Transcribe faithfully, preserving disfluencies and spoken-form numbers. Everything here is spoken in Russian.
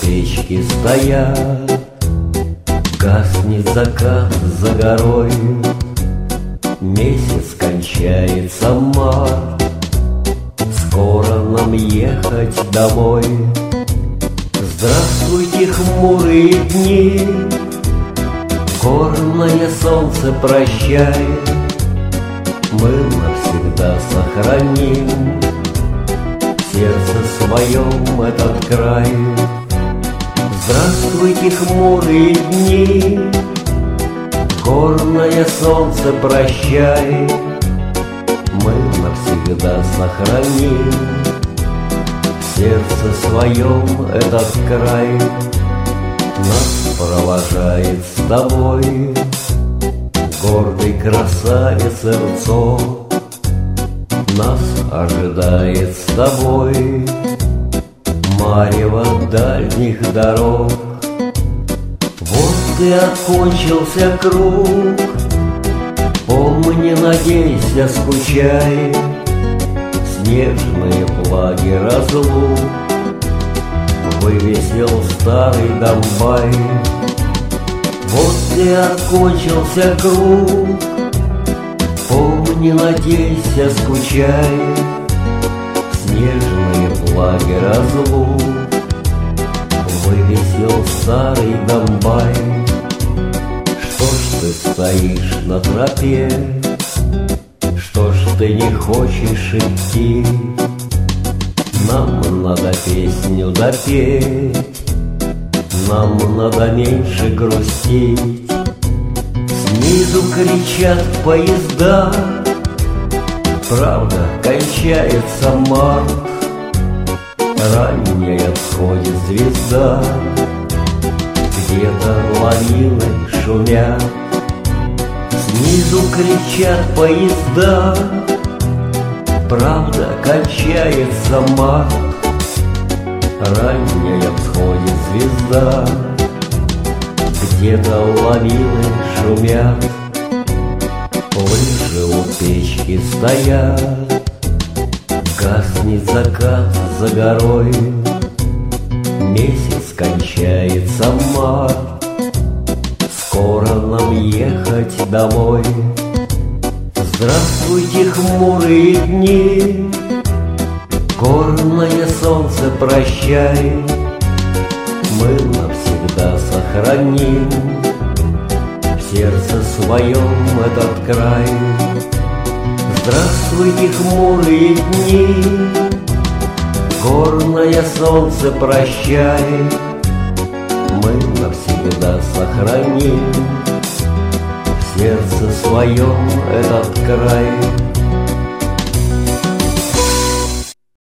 печки стоят, гаснет закат за горой, месяц кончается март, скоро нам ехать домой. Здравствуйте, хмурые дни, горное солнце прощает, мы навсегда сохраним в сердце своем этот край. Здравствуйте, хмурые дни, горное солнце прощает, мы навсегда сохраним в сердце своем этот край. Нас провожает с тобой гордый красавец Рцов, нас ожидает с тобой марево дальних дорог. Вот и окончился круг, помни, надейся, скучай, снежные флаги разлук вывесил старый Донбай. Вот и окончился круг, помни, надейся, скучай, снежные флаги разлук вывесил старый Донбай. Что ж ты стоишь на тропе, что ж ты не хочешь идти? Нам надо песню допеть, нам надо меньше грустить. Снизу кричат поезда, правда, кончается март, ранняя всходит звезда, где-то лавины шумят. Снизу кричат поезда, правда, кончается март, ранняя всходит звезда, где-то лавины шумят. Лыжи у печки стоят, гаснет закат за горой, месяц кончается март, скоро нам ехать домой. Здравствуйте, хмурые дни, горное солнце прощай, мы навсегда сохраним в сердце своем этот край. Здравствуйте, хмурые дни, горное солнце прощай, мы навсегда сохраним в сердце своем этот край.